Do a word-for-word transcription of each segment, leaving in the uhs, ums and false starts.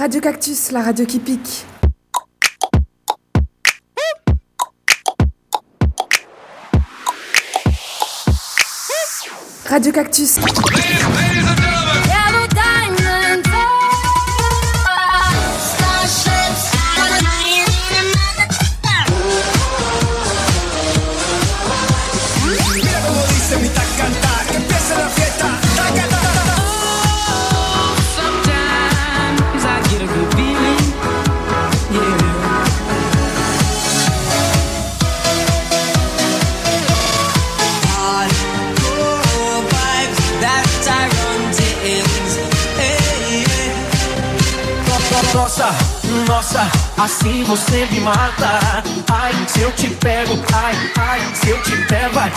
Radio Cactus, la radio qui pique. Radio Cactus. Nossa, nossa, assim você me mata. Ai, se eu te pego, ai, ai, se eu te pego, ai.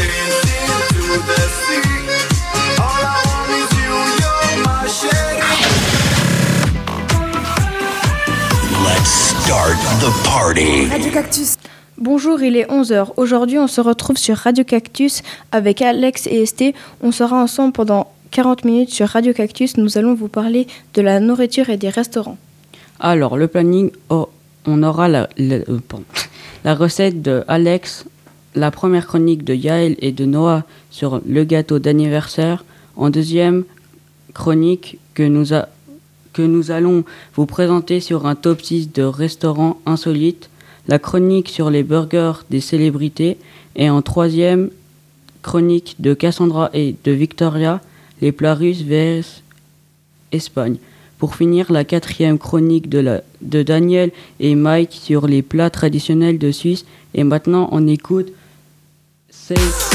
Let's start the party. Radio Cactus. Bonjour, il est onze heures. Aujourd'hui, on se retrouve sur Radio Cactus avec Alex et Esté. On sera ensemble pendant quarante minutes sur Radio Cactus. Nous allons vous parler de la nourriture et des restaurants. Alors, le planning, oh, on aura la, la, euh, pardon, la recette de Alex, la première chronique de Yael et de Noah sur le gâteau d'anniversaire. En deuxième chronique que nous, a, que nous allons vous présenter sur un top six de restaurants insolites. La chronique sur les burgers des célébrités. Et en troisième chronique de Cassandra et de Victoria, les plats russes versus Espagne. Pour finir, la quatrième chronique de, la, de Daniel et Mike sur les plats traditionnels de Suisse. Et maintenant, on écoute... C'est...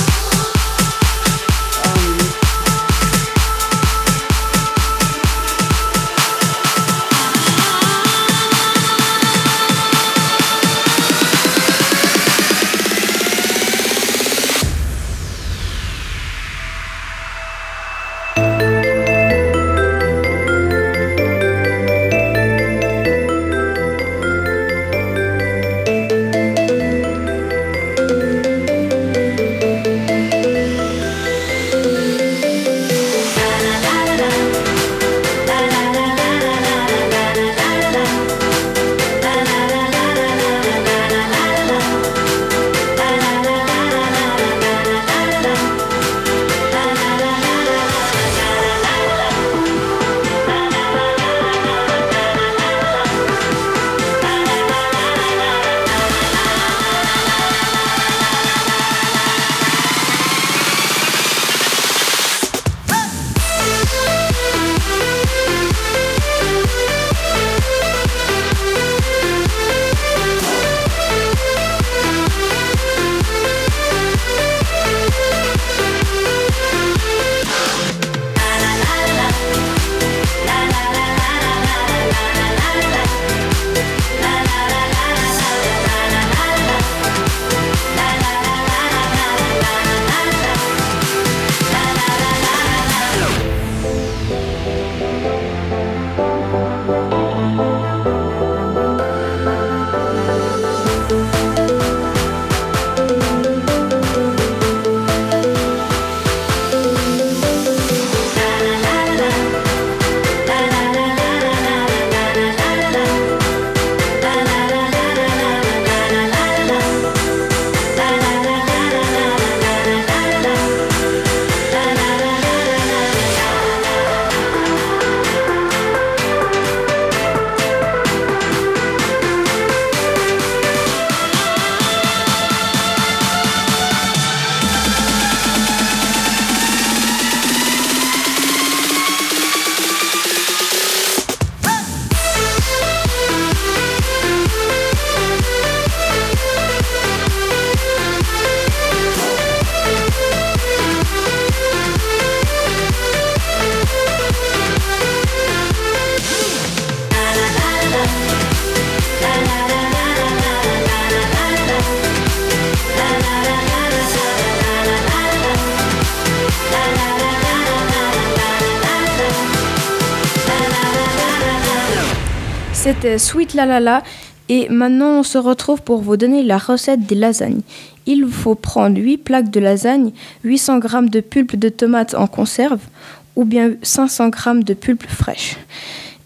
C'était Sweet La La La et maintenant on se retrouve pour vous donner la recette des lasagnes. Il vous faut prendre huit plaques de lasagne, huit cents grammes de pulpe de tomate en conserve ou bien cinq cents grammes de pulpe fraîche.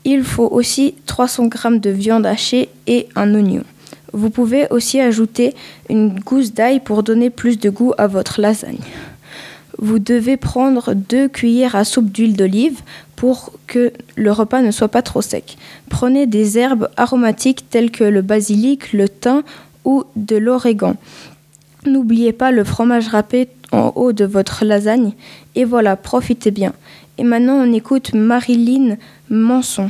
Il faut aussi trois cents grammes de viande hachée et un oignon. Vous pouvez aussi ajouter une gousse d'ail pour donner plus de goût à votre lasagne. Vous devez prendre deux cuillères à soupe d'huile d'olive pour que le repas ne soit pas trop sec. Prenez des herbes aromatiques telles que le basilic, le thym ou de l'origan. N'oubliez pas le fromage râpé en haut de votre lasagne. Et voilà, profitez bien. Et maintenant, on écoute Marilyn Manson.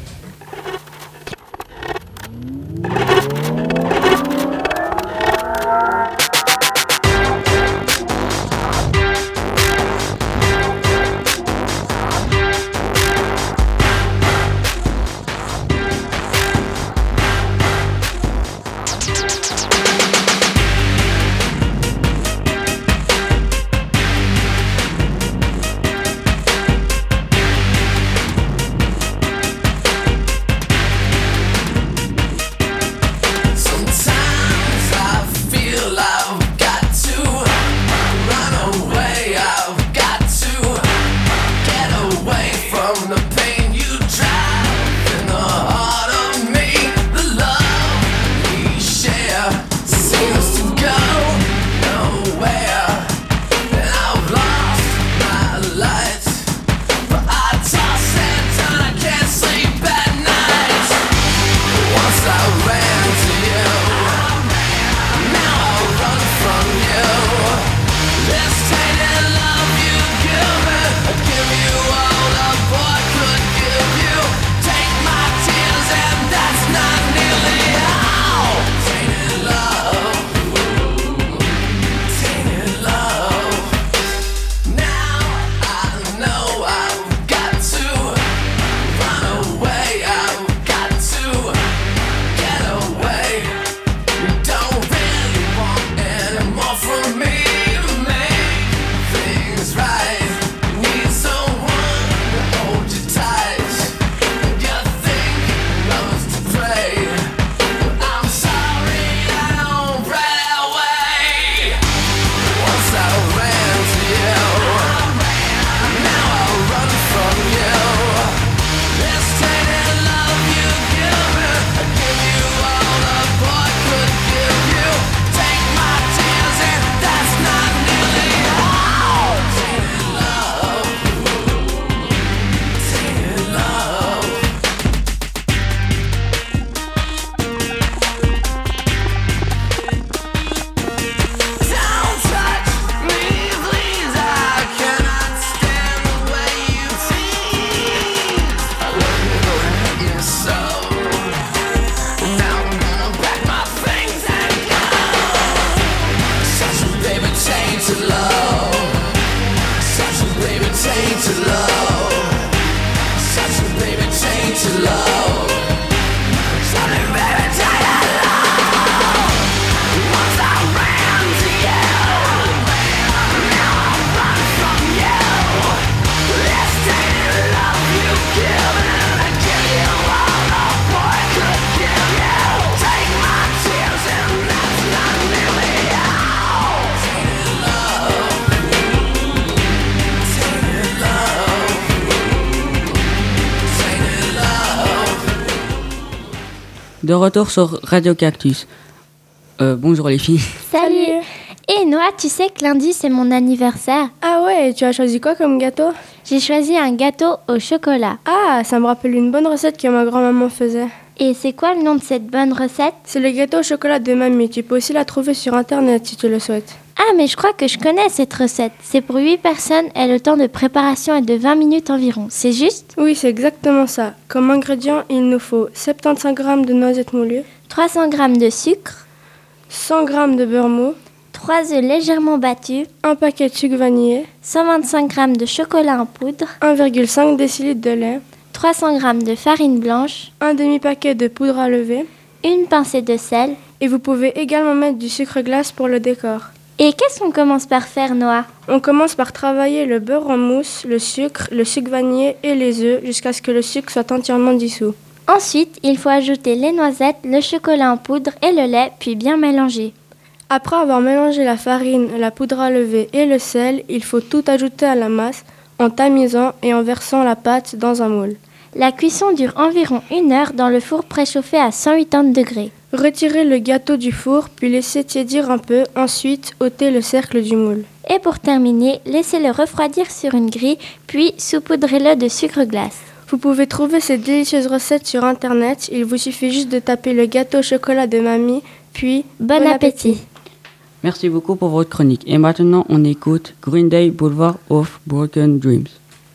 De retour sur Radio Cactus. Euh, bonjour les filles. Salut. Et Noah, tu sais que lundi c'est mon anniversaire. Ah ouais, tu as choisi quoi comme gâteau? J'ai choisi un gâteau au chocolat. Ah, ça me rappelle une bonne recette que ma grand-maman faisait. Et c'est quoi le nom de cette bonne recette? C'est le gâteau au chocolat de mamie. Tu peux aussi la trouver sur internet si tu le souhaites. Ah, mais je crois que je connais cette recette. C'est pour huit personnes et le temps de préparation est de vingt minutes environ. C'est juste? Oui, c'est exactement ça. Comme ingrédients, il nous faut soixante-quinze grammes de noisettes moulues, trois cents grammes de sucre, cent grammes de beurre mou, trois œufs légèrement battus, un paquet de sucre vanillé, cent vingt-cinq grammes de chocolat en poudre, un virgule cinq décilitres de lait, trois cents grammes de farine blanche, un demi-paquet de poudre à lever, une pincée de sel. Et vous pouvez également mettre du sucre glace pour le décor. Et qu'est-ce qu'on commence par faire, Noah? On commence par travailler le beurre en mousse, le sucre, le sucre vanillé et les œufs jusqu'à ce que le sucre soit entièrement dissous. Ensuite, il faut ajouter les noisettes, le chocolat en poudre et le lait, puis bien mélanger. Après avoir mélangé la farine, la poudre à lever et le sel, il faut tout ajouter à la masse en tamisant et en versant la pâte dans un moule. La cuisson dure environ une heure dans le four préchauffé à cent quatre-vingts degrés. Retirez le gâteau du four, puis laissez tiédir un peu. Ensuite, ôtez le cercle du moule. Et pour terminer, laissez-le refroidir sur une grille, puis saupoudrez-le de sucre glace. Vous pouvez trouver cette délicieuse recette sur Internet. Il vous suffit juste de taper le gâteau au chocolat de mamie, puis bon, bon appétit. appétit. Merci beaucoup pour votre chronique. Et maintenant, on écoute Green Day, Boulevard of Broken Dreams.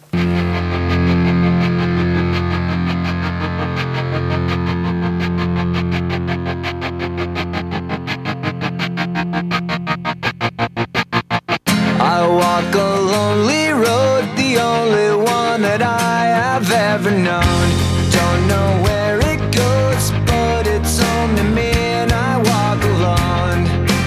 I walk a lonely road, the only one that I have ever known. Don't know where it goes, but it's home to me, and I walk alone.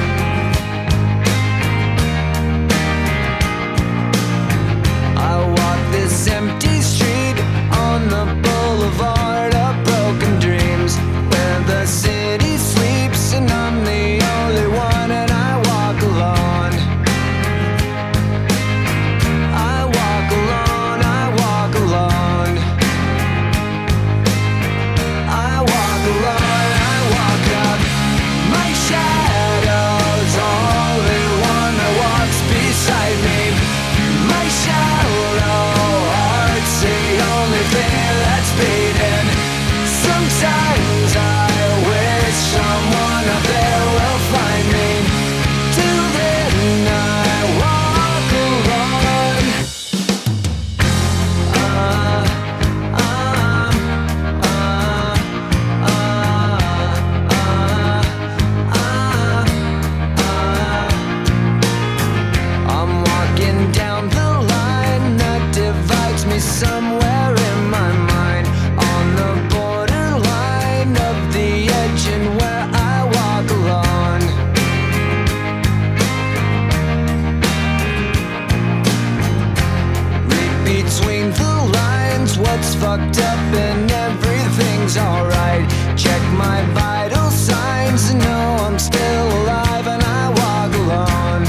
I walk this empty street on the boulevard of broken dreams, where the city sleeps and I'm the only one, and I walk alone. I walk alone, I walk alone. I walk alone, I walk up. My shadow's only one that walks beside me. My shallow heart's the only thing that's beating. Sometimes I wish someone up there will find me. Till then I walk alone. Uh, uh, uh, uh, uh, uh. I'm walking down the line that divides me somewhere in my mind, on the borderline of the edge and where I walk alone. Read between the lines what's fucked up and everything's alright. Check my vital signs and know I'm still alive, and I walk alone.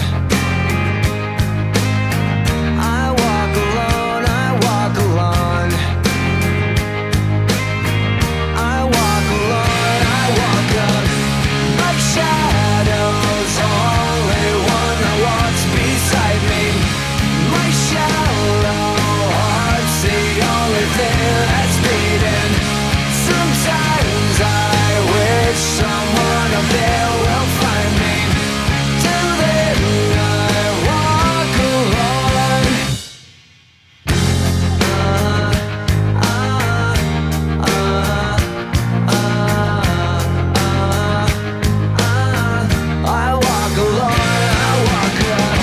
I walk alone, I walk alone. I walk alone, I walk up. My shadow's only one that walks beside me. My shallow heart's the only thing that's beating. Sometimes I wish someone up there will find me. Till then I walk alone. Uh, uh, uh, uh, uh, I walk alone, I walk alone.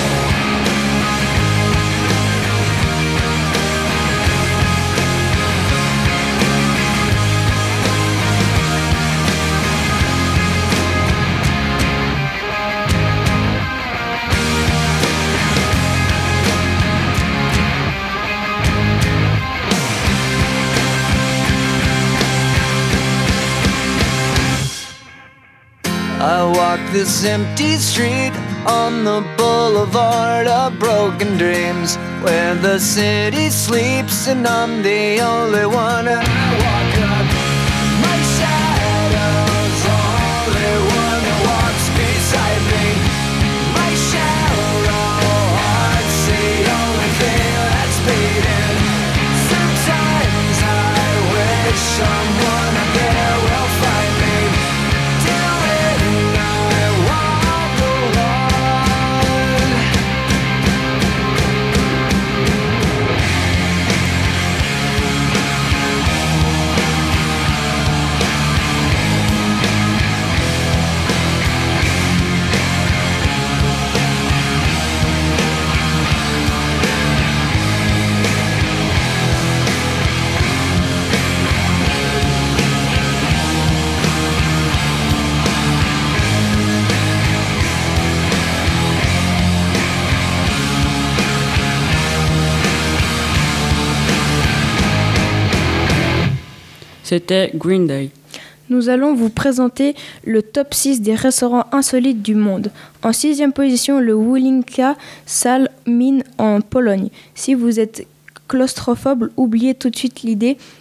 I walk this empty street on the boulevard of broken dreams, where the city sleeps and I'm the only one, and I walk up. My shadow's only one that walks beside me. My shallow heart's the only thing that's beating. Sometimes I wish someone up there will find me. Till then I walk alone. C'était Green Day. Nous allons vous présenter le top six des restaurants insolites du monde. En sixième position, le Wulinka Salle Mine en Pologne. Si vous êtes claustrophobe, oubliez tout de suite l'idée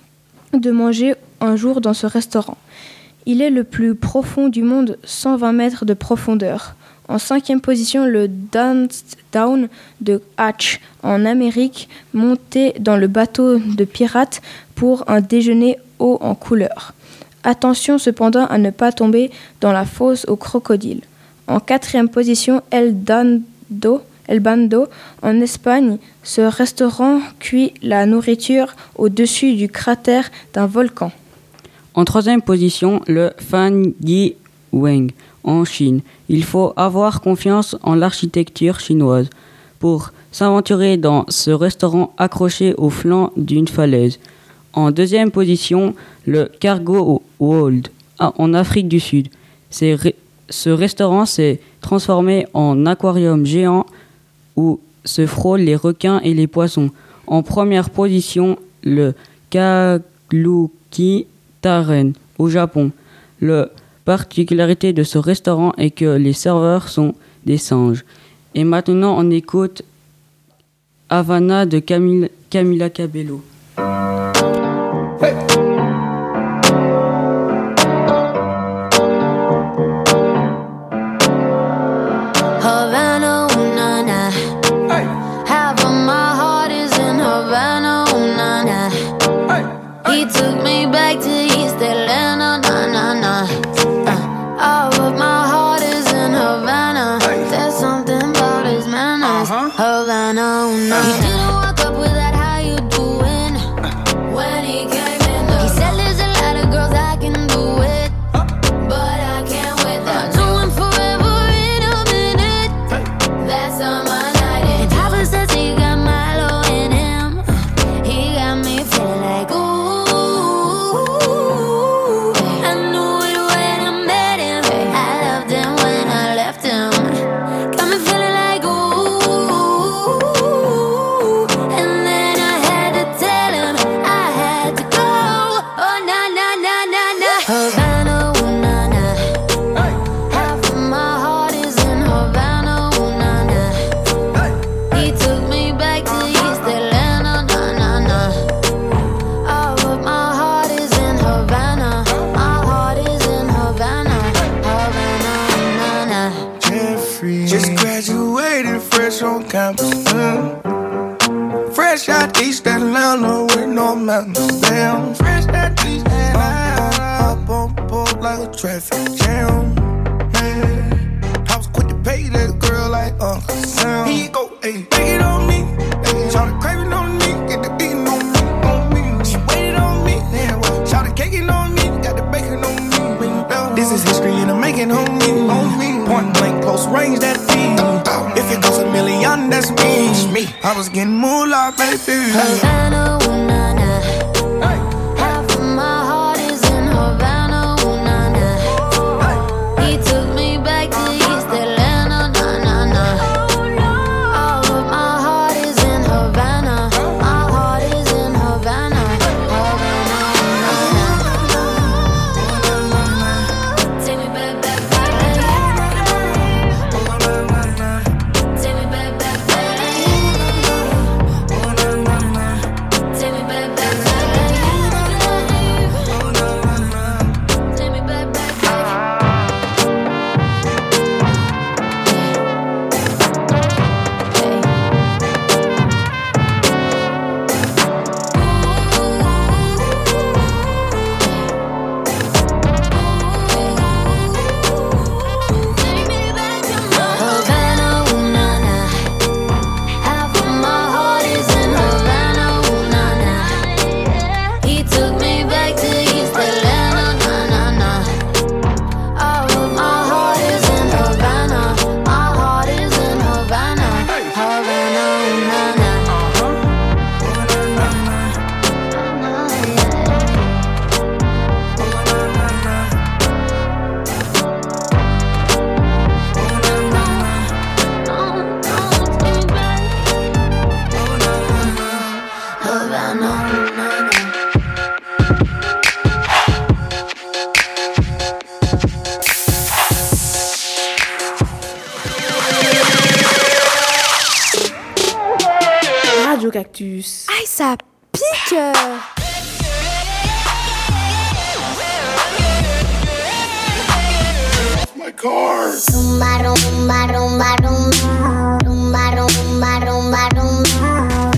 de manger un jour dans ce restaurant. Il est le plus profond du monde, cent vingt mètres de profondeur. En cinquième position, le Down de Hatch en Amérique, monté dans le bateau de pirates pour un déjeuner haut en couleur. Attention cependant à ne pas tomber dans la fosse aux crocodiles. En quatrième position, El Dando, El Bando en Espagne, ce restaurant cuit la nourriture au-dessus du cratère d'un volcan. En troisième position, le Fan Yi Weng en Chine. Il faut avoir confiance en l'architecture chinoise pour s'aventurer dans ce restaurant accroché au flanc d'une falaise. En deuxième position, le Cargo World en Afrique du Sud. C'est Ce restaurant s'est transformé en aquarium géant où se frôlent les requins et les poissons. En première position, le Kaluki Taren au Japon. La particularité de ce restaurant est que les serveurs sont des singes. Et maintenant, on écoute Havana de Camila, Camila Cabello. Hey. Havana, ooh, na, na. Hey. Half of my heart is in Havana, ooh, na, na. Hey. Hey. He took me back to East Atlanta, na, na, na. Uh, all of my heart is in Havana. Hey. There's something about his manners. Uh-huh. Havana, ooh, na, na. He didn't walk up with that how you doing when he came in. The he said there's a lot of girls I can do it, huh? But I can't with that. Do him forever in a minute. Hey. That's on my night. And Papa says he got Milo in him. He got me feeling like ooh. I knew it when I met him. I loved him when I left him. Got me feeling like ooh. And then I had to tell him I had to go. Oh na na na na na. Havana, ooh na na. Hey. Half of my heart is in Havana, ooh na na. Hey. He took me back to East Atlanta, na na na. All of my heart is in Havana. My heart is in Havana. Havana, ooh na na. Jeffrey just graduated fresh on campus. Mm. Fresh out East Atlanta with no mountains down. Fresh out East Atlanta, up on board like a traffic jam. Man, I was quick to pay that girl like Uncle Sam. Here you go, ayy, take it on me. Ayy, shout the craving on me, get the beating on me, on me. She waited on me, damn, shout the caking on me, got the bacon on me. This is history and I'm making on me, on me. Point blank, close range, that feed. If it goes a million, that's me. I was getting moolah, baby. Havana, ooh na na. Half of my heart is in Havana, ooh na na. He took me back to East Atlanta, na na na. All of my heart is in Havana. My heart is in Havana. Havana, ooh na na. Take me back, back, back. Take me back, back, back. Take me back, back, back. Take me back, back, back. Havana, ooh na na. Half of my heart is in Havana, ooh na na. He took me back to East Atlanta, na na na. All of my heart is in Havana. My heart is in Havana. Havana, ooh na na. Havana, ooh na na. Radio Cactus. Aïe, ça pique. cars. Rumba, rumba, rumba, rumba. Rumba, rumba, rumba, rumba.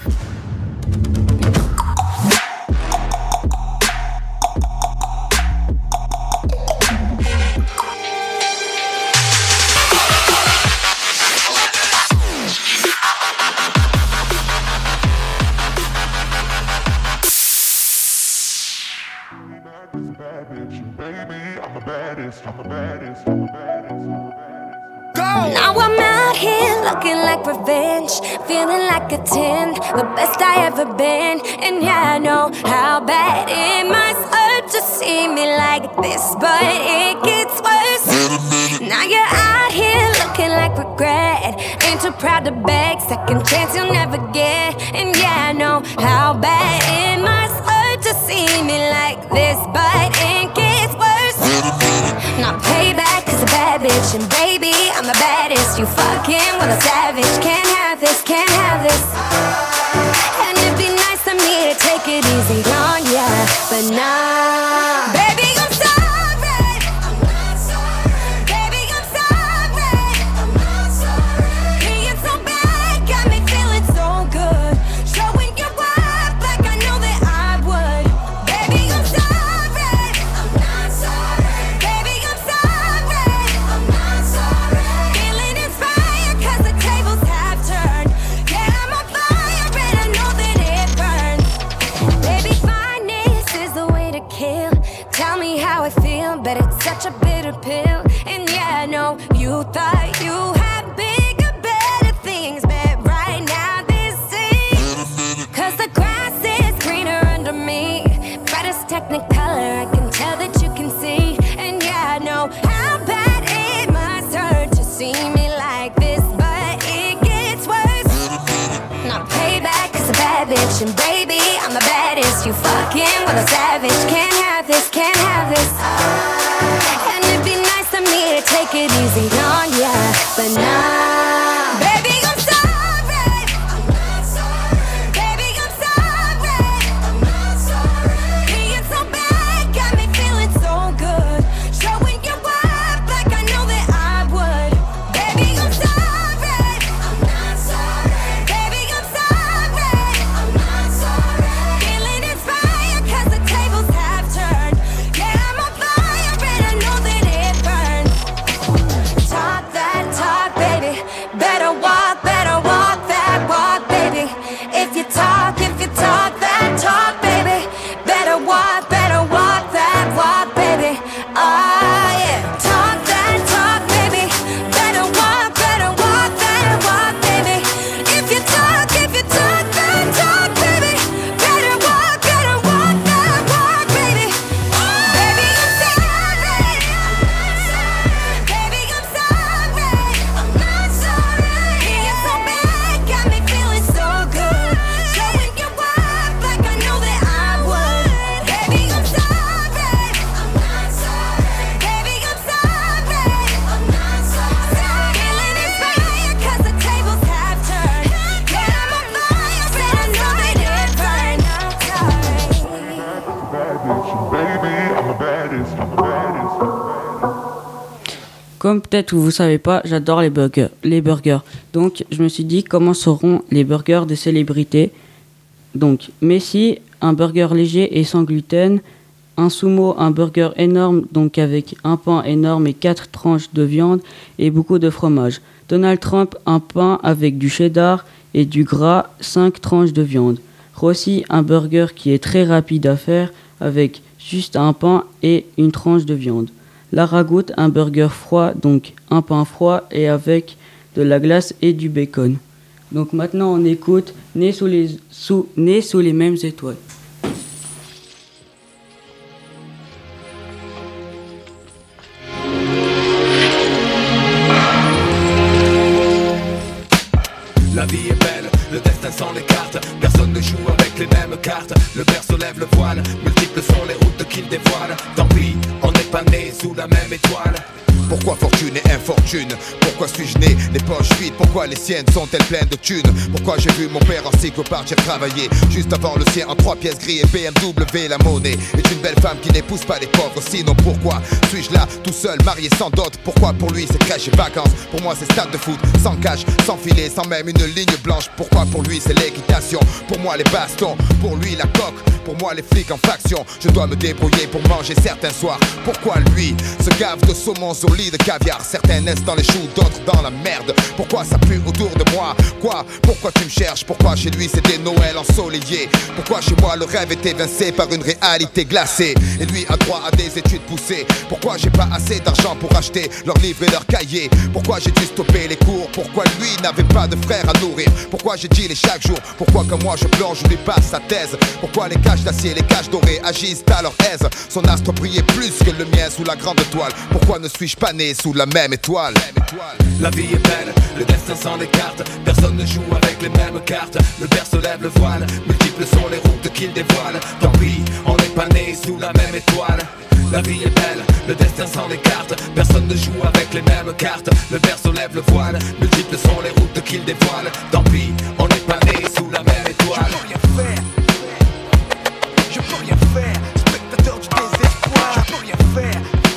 Now I'm out here looking like revenge, feeling like a ten, the best I ever been. And yeah, I know how bad it must hurt to see me like this, but it gets worse. Now you're out here looking like regret, ain't too proud to beg, second chance you'll never get. And yeah, I know how bad it must hurt to see me like this, but it gets worse. Now payback is a bad bitch, and baby, I'm the baddest. You fucking with a savage. Can't have this, can't have this. And it'd be nice of me to take it easy on ya, but nah. Baby, I'm sorry. I'm not sorry. Baby, I'm sorry. I'm not sorry. Being so bad got me feeling so good. Showing you up like I know that I would. Baby, I'm sorry. I'm not sorry. Baby, I'm sorry. I'm not sorry. Feeling inspired 'cause the tables have turned. Yeah, I'm on fire and I know that it burns. Baby, fineness is the way to kill. Tell me how I feel, but it's such a bitter pill. And yeah, I know you thought you had bigger, better things, but right now this is 'cause the grass is greener under me. Brightest technicolor, I can tell that you can see. And yeah, I know how bad it must hurt to see me like this, but it gets worse. Now payback is a bad bitch, and baby, I'm the baddest. You fucking with a savage. Can't have this, can't have this. And it'd be nice of me to take it easy on ya, but nah. Baby, I'm sorry. I'm not sorry. Baby, I'm sorry. I'm not sorry. Being so bad got me feeling so good. Showing you up like I know that I would. Baby, I'm sorry. I'm not sorry. Baby, I'm sorry. I'm not sorry. Feeling inspired 'cause the tables have turned. Yeah, I'm on fire and I know that it burns. Talk that talk, baby. Better walk, better walk that walk, baby. If you talk, if you talk that talk, baby. Better walk, better walk that walk, baby. Oh yeah. Talk that talk, baby. Better walk, better walk that walk, baby. If you talk, if you talk that talk, baby. Better walk, better walk that walk, baby. Baby, I'm sorry. Baby, I'm sorry. I'm not sorry. Being so bad got me feeling so good. Showing you up like I know that I would. Baby, I'm sorry. I'm not sorry. Baby, I'm sorry. I'm not sorry. Feeling inspired 'cause the tables have turned. Yeah, I'm on fire and I know that it burns. I'm sorry. Baby, I'm the baddest. I'm the baddest. Comme peut-être vous savez pas, j'adore les burgers, les burgers. Donc je me suis dit comment seront les burgers des célébrités. Donc Messi, un burger léger et sans gluten. Un sumo, un burger énorme, donc avec un pain énorme et quatre tranches de viande et beaucoup de fromage. Donald Trump, un pain avec du cheddar et du gras, cinq tranches de viande. Rossi, un burger qui est très rapide à faire avec juste un pain et une tranche de viande. Lara Gout, un burger froid, donc un pain froid et avec de la glace et du bacon. Donc maintenant on écoute Né sous les, sous, Né sous les mêmes étoiles. La vie est belle, le destin s'en écarte. Personne ne joue avec les mêmes cartes. Le berceau lève le voile, multiples sont les routes qu'il dévoile. Tant pis, on n'est pas né sous la même étoile. Pourquoi fortune et infortune? Pourquoi suis-je né les poches vides? Pourquoi les siennes sont-elles pleines de thunes? Pourquoi j'ai vu mon père en cycle partir travailler juste avant le sien en trois pièces gris et B M W? La monnaie est une belle femme qui n'épouse pas les pauvres. Sinon pourquoi suis-je là tout seul, marié sans dot? Pourquoi pour lui c'est crèche et vacances? Pour moi c'est stade de foot, sans cash, sans filet, sans même une ligne blanche. Pourquoi pour lui c'est l'équitation? Pour moi les bastons, pour lui la coque. Pour moi les flics en faction. Je dois me débrouiller pour manger certains soirs. Pourquoi lui se gave de saumon sur lit de caviar? Certains naissent dans les choux, d'autres dans la merde. Pourquoi ça pue autour de moi? Quoi? Pourquoi tu me cherches? Pourquoi chez lui c'est des Noëls ensoleillés? Pourquoi chez moi le rêve est évincé par une réalité glacée? Et lui a droit à des études poussées. Pourquoi j'ai pas assez d'argent pour acheter leurs livres et leurs cahiers? Pourquoi j'ai dû stopper les cours? Pourquoi lui n'avait pas de frère à nourrir? Pourquoi j'ai dit les chaque jour? Pourquoi comme moi je plonge, je lui passe sa thèse? Pourquoi les caches d'acier, les caches dorées agissent à leur aise? Son astre brillait plus que le mien sous la grande toile. Pourquoi ne suis-je pas né sous la même étoile? La vie est belle, le destin s'en écarte. Personne ne joue avec les mêmes cartes. Le berceau lève le voile, multiples sont les routes qu'il dévoile. Tant pis, on n'est pas né sous la même étoile. La vie est belle, le destin s'en écarte. Personne ne joue avec les mêmes cartes. Le berceau lève le voile, multiples sont les routes qu'il dévoile. Tant pis, on n'est pas né sous la même étoile. Je peux rien faire, je peux rien faire. Spectateur du désespoir. Je peux rien faire,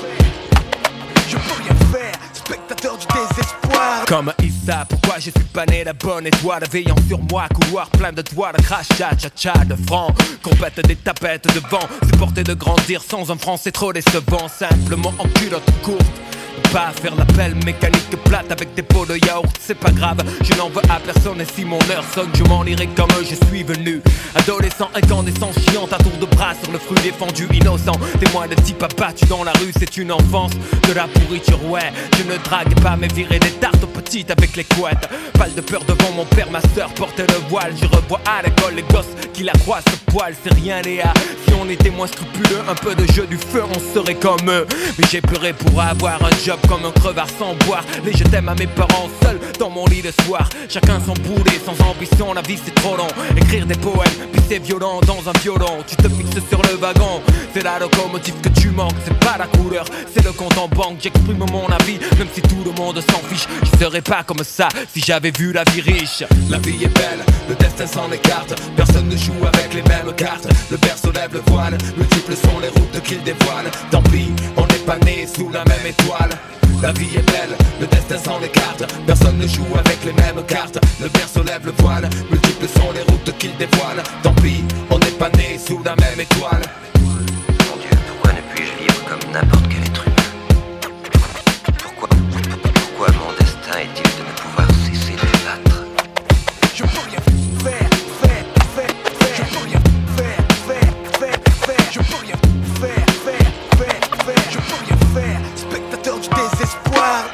je peux rien faire. Spectateur du désespoir. Comme Issa, pourquoi je suis pas né la bonne étoile? Veillant sur moi, couloir plein de doigts, de crachat, cha-cha, de francs. Compète des tapettes de vent. Supporter de grandir sans un franc, c'est trop décevant. Simplement en culotte courte. Pas faire l'appel mécanique plate avec des pots de yaourt, c'est pas grave, je n'en veux à personne. Et si mon heure sonne, je m'en irai comme je suis venu. Adolescent, incandescent, chiant à tour de bras sur le fruit défendu, innocent. Témoin de types abattus dans la rue, c'est une enfance de la pourriture, ouais. Je ne drague pas mais virer des tartes aux petites avec les couettes. Pas de peur devant mon père, ma soeur portait le voile. Je revois à l'école les gosses qui la croient ce poil, c'est rien Léa. Si on était moins scrupuleux, un peu de jeu du feu, on serait comme eux. Mais j'ai pleuré pour avoir un job comme un crevard sans boire. Les je t'aime à mes parents seuls dans mon lit le soir. Chacun son boulet, sans ambition, la vie c'est trop long. Écrire des poèmes, puis c'est violent dans un violon. Tu te fixes sur le wagon, c'est la locomotive que tu manques. C'est pas la couleur, c'est le compte en banque. J'exprime mon avis, même si tout le monde s'en fiche. Je serais pas comme ça si j'avais vu la vie riche. La vie est belle, le destin s'en écarte. Personne ne joue avec les mêmes cartes. Le berceau lève le voile, multiples sont les routes qu'il dévoile. Tant pis, on n'est pas né sous la même étoile. La vie est belle, le destin s'en écarte. Personne ne joue avec les mêmes cartes. Le berceau lève le voile, multiples sont les routes qu'il dévoile. Tant pis, on n'est pas né sous la même étoile. Mon Dieu, pourquoi ne puis-je vivre comme n'importe quel être humain? Pourquoi, pourquoi mon destin est-il de ne pouvoir cesser de battre? Je peux rien faire, faire, faire, faire. Je peux rien faire, faire, faire, faire. Je peux rien faire, faire, faire, faire. Je peux rien faire, spectateur du désespoir.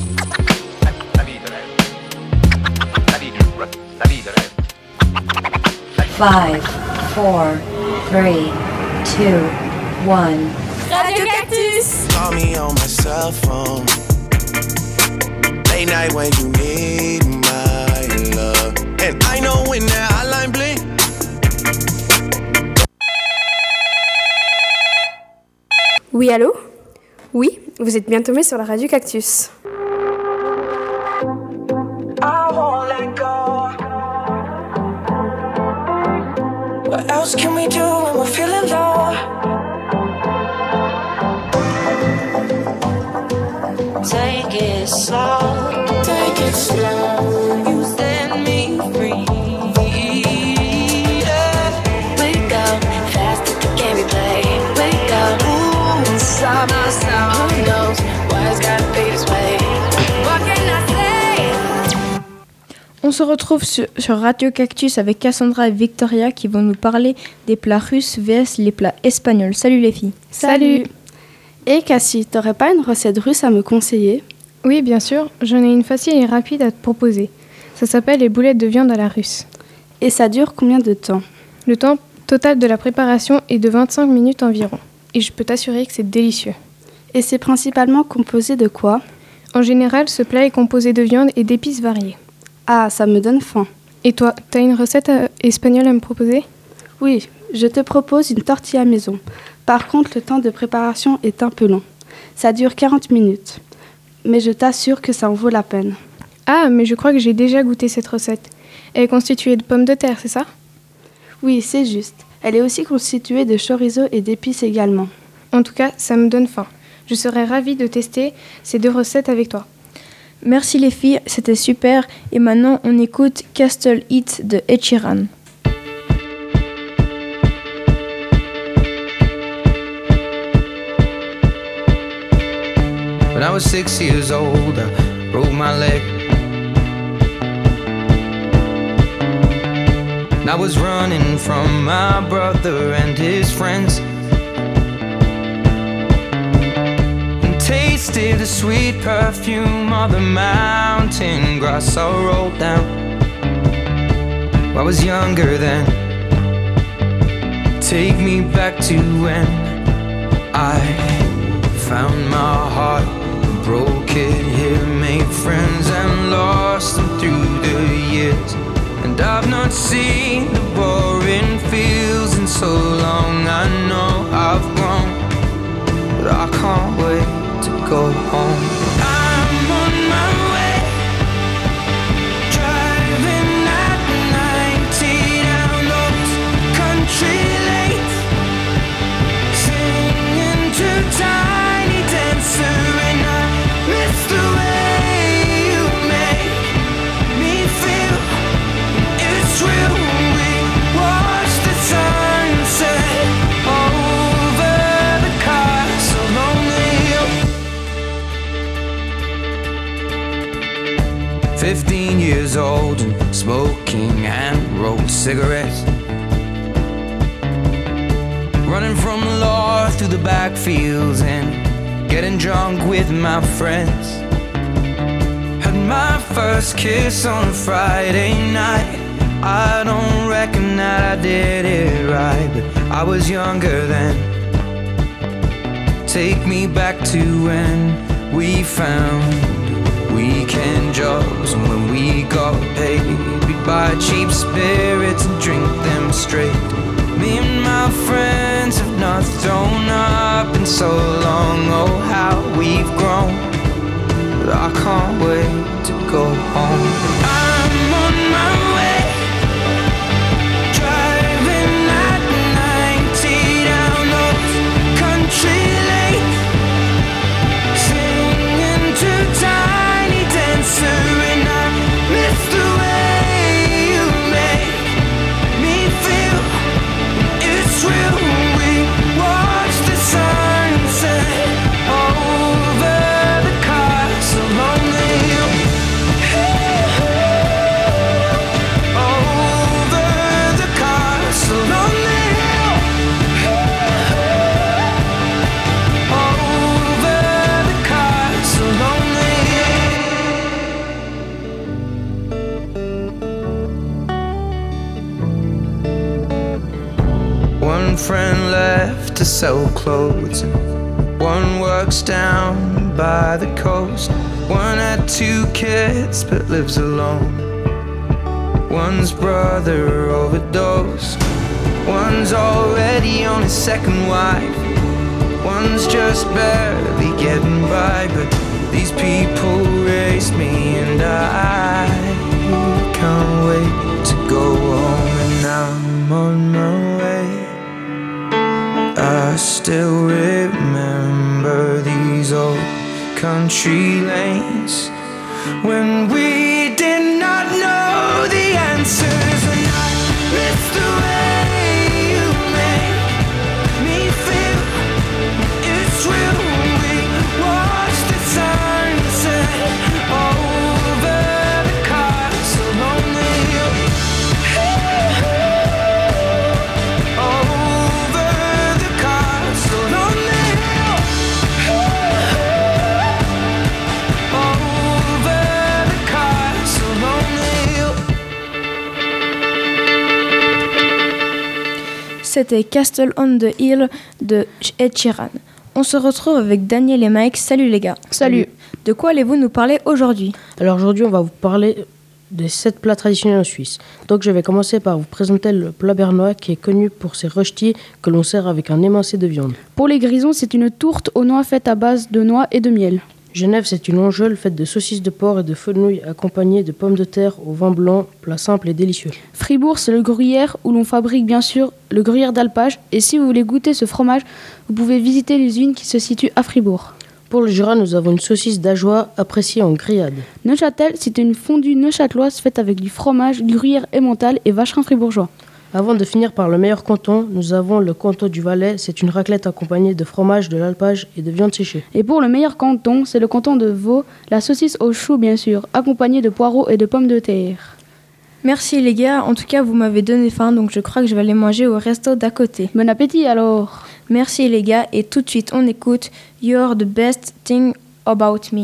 La vie de rêve. La vie du rêve. La vie de rêve. Five, four, three, two, one. Radio Cactus. Call me on my cell phone. Late night when you need my love. And I know when that hotline bling. Oui, allô? Oui, vous êtes bien tombé sur la radio Cactus. I won't let go. What else can we do when we're feeling low? Take it slow, take it slow. You set me free. Yeah. Wake up, fast that the game we play. Wake up, ooh, inside myself. Who knows why it's gotta be this way? What can I say? On se retrouve sur, sur Radio Cactus avec Cassandra et Victoria qui vont nous parler des plats russes versus les plats espagnols. Salut les filles. Salut. Et Cassie, t'aurais pas une recette russe à me conseiller? Oui, bien sûr, j'en ai une facile et rapide à te proposer. Ça s'appelle les boulettes de viande à la russe. Et ça dure combien de temps? Le temps total de la préparation est de vingt-cinq minutes environ. Et je peux t'assurer que c'est délicieux. Et c'est principalement composé de quoi? En général, ce plat est composé de viande et d'épices variées. Ah, ça me donne faim. Et toi, t'as une recette euh, espagnole à me proposer? Oui, je te propose une tortilla maison. Par contre, le temps de préparation est un peu long. Ça dure quarante minutes. mais je t'assure que ça en vaut la peine. Ah, mais je crois que j'ai déjà goûté cette recette. Elle est constituée de pommes de terre, c'est ça? Oui, c'est juste. Elle est aussi constituée de chorizo et d'épices également. En tout cas, ça me donne faim. Je serais ravie de tester ces deux recettes avec toi. Merci les filles, c'était super. Et maintenant, on écoute Castle Heat de Ed Sheeran. When I was six years old, I broke my leg. And I was running from my brother and his friends, and tasted the sweet perfume of the mountain grass I rolled down. I was younger then. Take me back to when I found my heart, broke it here, made friends and lost them through the years. And I've not seen the boring fields in so long. I know I've grown, but I can't wait to go home. I'm on my way, driving at ninety down those country lanes, singing to Tiny Dancer, and I miss the way you make me feel. It's real when we watch the sunset over the castle on the hill. Fifteen years old and smoking hand-rolled cigarettes, running from the law through the backfields and getting drunk with my friends. Had my first kiss on a Friday night. I don't reckon that I did it right, but I was younger then. Take me back to when we found weekend jobs, and when we got paid, we'd buy cheap spirits and drink them straight. Me and my friends have not thrown up in so long. Oh, how we've grown, but I can't wait to go home. I'm on my way, driving at ninety down those country lanes, singing to Tiny Dancer, and I miss the way you make me feel. It's real when we watch the sunset over the castle on the hill. Over the castle on the hill. Over the castle on the hill. One friend left to sell clothes, one works down by the coast. One had two kids but lives alone. One's brother overdosed. One's already on his second wife. One's just barely getting by. But these people raised me, and I can't wait to go home. And I'm on my way. I still remember these old country lanes when we did not know the answers, and I miss the way you make me feel. It's real when we watch the sunset over the castle on the hill. Over the castle on the hill. Over the castle on the hill. C'était Castle on the Hill de Ed Sheeran. On se retrouve avec Daniel et Mike. Salut les gars. Salut. De quoi allez-vous nous parler aujourd'hui? Alors aujourd'hui, on va vous parler des sept plats traditionnels en Suisse. Donc je vais commencer par vous présenter le plat bernois qui est connu pour ses rösti que l'on sert avec un émincé de viande. Pour les grisons, c'est une tourte aux noix faite à base de noix et de miel. Genève, c'est une longeole faite de saucisses de porc et de fenouil accompagnée de pommes de terre au vin blanc, plat simple et délicieux. Fribourg, c'est le gruyère où l'on fabrique bien sûr le gruyère d'alpage. Et si vous voulez goûter ce fromage, vous pouvez visiter l'usine qui se situe à Fribourg. Pour le Jura, nous avons une saucisse d'Ajoie appréciée en grillade. Neuchâtel, c'est une fondue neuchâteloise faite avec du fromage, gruyère emmental et vacherin fribourgeois. Avant de finir par le meilleur canton, nous avons le canton du Valais. C'est une raclette accompagnée de fromage, de l'alpage et de viande séchée. Et pour le meilleur canton, c'est le canton de Vaud, la saucisse au chou bien sûr, accompagnée de poireaux et de pommes de terre. Merci les gars, en tout cas vous m'avez donné faim, donc je crois que je vais aller manger au resto d'à côté. Bon appétit alors. Merci les gars, et tout de suite on écoute You're the best thing about me.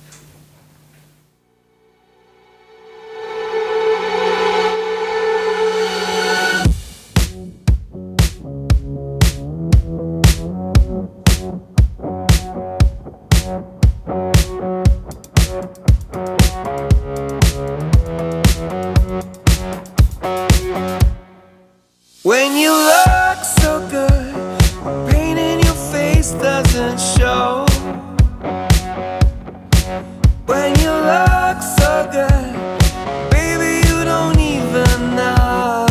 When you look so good, pain in your face doesn't show. When you look so good, baby, you don't even know.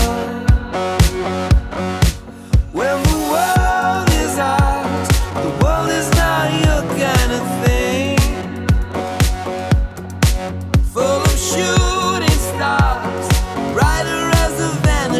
When the world is ours, the world is not your kind of thing. Full of shooting stars, brighter as a Venus.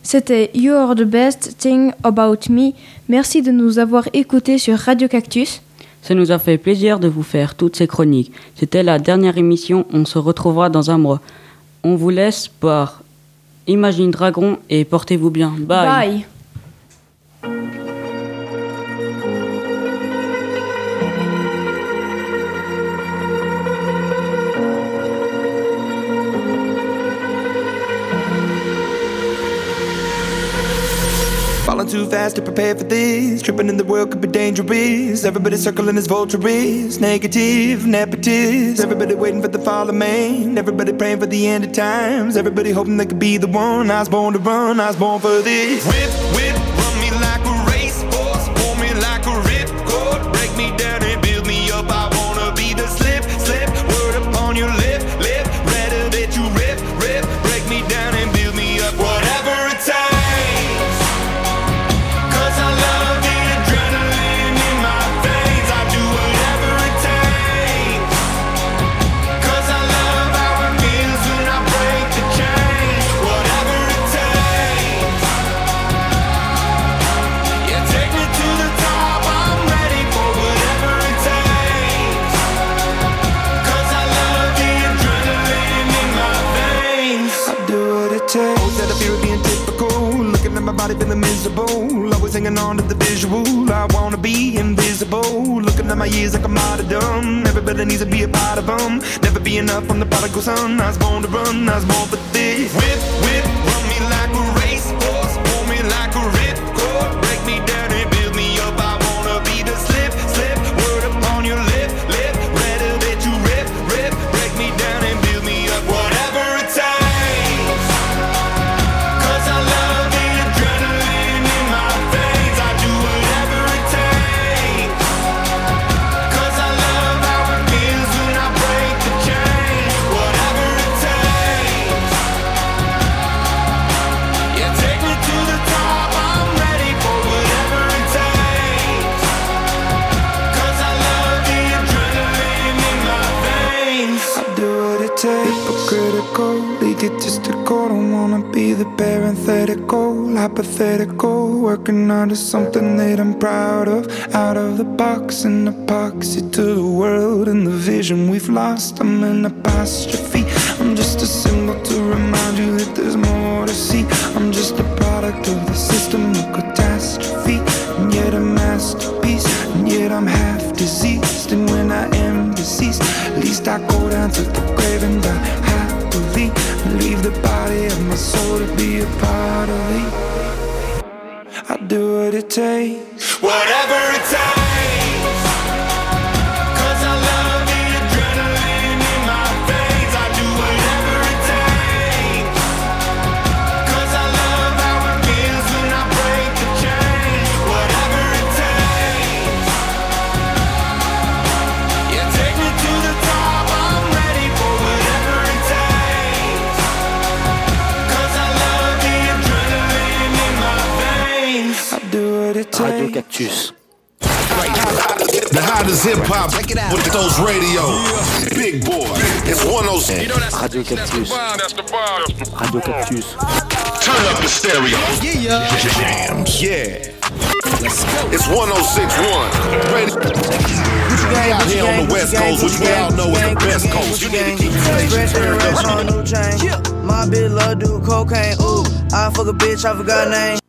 C'était You're the Best Thing About Me. Merci de nous avoir écoutés sur Radio Cactus. Ça nous a fait plaisir de vous faire toutes ces chroniques. C'était la dernière émission, on se retrouvera dans un mois. On vous laisse par Imagine Dragon et portez-vous bien. Bye. Bye. Falling too fast to prepare for this. Tripping in the world could be dangerous. Everybody circling as vultures. Negative, nepotist. Everybody waiting for the fall of man. Everybody praying for the end of times. Everybody hoping they could be the one. I was born to run, I was born for this. Whip, whip, run me like a racehorse. Pull me like a ripcord. Break me down and build me up. I wanna be the slip, slip. Word upon your lip, lip. Rather that you rip, rip. Break me down and build me up. Whatever it takes. My body feeling miserable, always hanging on to the visual. I wanna be invisible, looking at my years like I'm martyrdom. Everybody needs to be a part of them. Never be enough from the prodigal son. I was born to run, I was born for this. Whip, whip, run me like a racehorse. Pull me like a ripcord. Break me down and build me up. I wanna be the slip, slip. Word upon your lip, lip. Rather that you rip, rip. Break me down and build me up. Whatever it takes. Egotistical, don't wanna be the parenthetical, hypothetical, working on to something that I'm proud of. Out of the box, an epoxy to the world and the vision we've lost. I'm an apostrophe, I'm just a symbol to remind you that there's more to see. I'm just a product of the system of catastrophe, and yet a masterpiece, and yet I'm half diseased. And when I am deceased, at least I go down to the grave and die happily. Leave the body of my soul to be a part of it. I do what it takes, whatever it takes. Cause I love the adrenaline in my veins. I do whatever it takes. Cause I love how it feels when I break the chain. Whatever it takes. Yeah, take me to the top. I'm ready for whatever it takes. Radio Cactus. The hottest hip hop with those radios. Big boy. It's one oh six. Radio Cactus. Radio Cactus. Turn up the stereo. Yeah. Jams. Yeah. It's one oh six point one. Radio. We out here on the West Coast, which we all know is the best coast. You need to keep the station turned up. My bitch love do cocaine. Ooh, I fuck a bitch, I forgot her name.